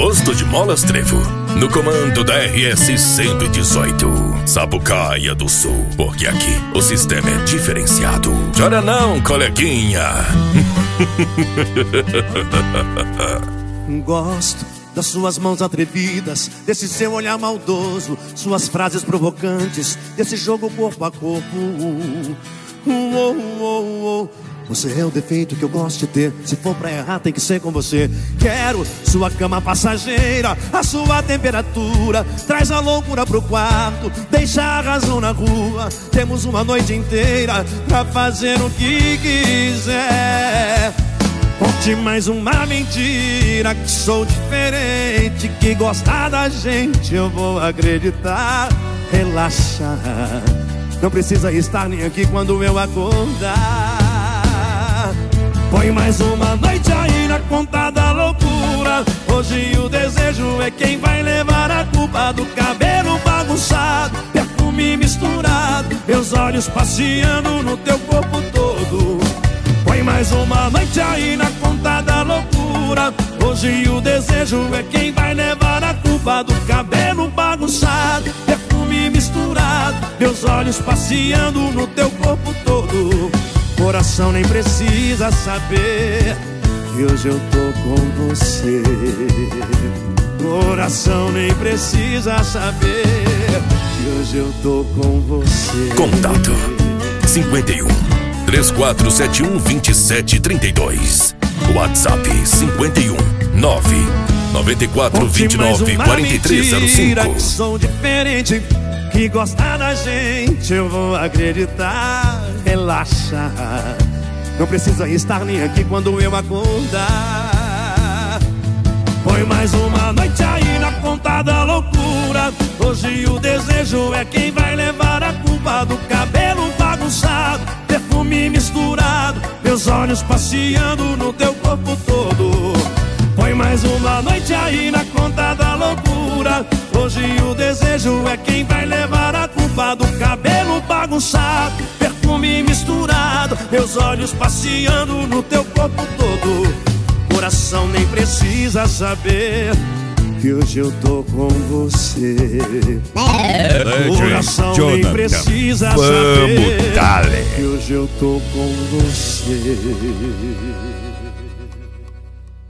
Posto de Molas Trevo, no comando da RS-118, Sapucaia do Sul, porque aqui o sistema é diferenciado. Chora não, coleguinha. Gosto das suas mãos atrevidas, desse seu olhar maldoso, suas frases provocantes, desse jogo corpo a corpo. Você é o defeito que eu gosto de ter. Se for pra errar tem que ser com você. Quero sua cama passageira, a sua temperatura. Traz a loucura pro quarto, deixa a razão na rua. Temos uma noite inteira pra fazer o que quiser. Conte mais uma mentira, que sou diferente, que gostar da gente eu vou acreditar. Relaxa, não precisa estar nem aqui quando eu acordar. Põe mais uma noite aí na conta da loucura. Hoje o desejo é quem vai levar a culpa do cabelo bagunçado, perfume misturado, meus olhos passeando no teu corpo todo. Põe mais uma noite aí na conta da loucura. Hoje o desejo é quem vai levar a culpa do cabelo bagunçado, perfume misturado, meus olhos passeando no teu corpo todo. Coração nem precisa saber que hoje eu tô com você. Coração nem precisa saber que hoje eu tô com você. Contato 51 3471 2732. WhatsApp 51 994 29 4305. Sou diferente, que gosta da gente eu vou acreditar. Relaxa, não precisa estar nem aqui quando eu acordar. Põe mais uma noite aí na conta da loucura. Hoje o desejo é quem vai levar a culpa do cabelo bagunçado, perfume misturado, meus olhos passeando no teu corpo todo. Põe mais uma noite aí na conta da loucura. Hoje o desejo é quem vai levar a culpa do cabelo bagunçado, perfume misturado, meus olhos passeando no teu corpo todo. Coração nem precisa saber que hoje eu tô com você. Coração nem precisa saber que hoje eu tô com você.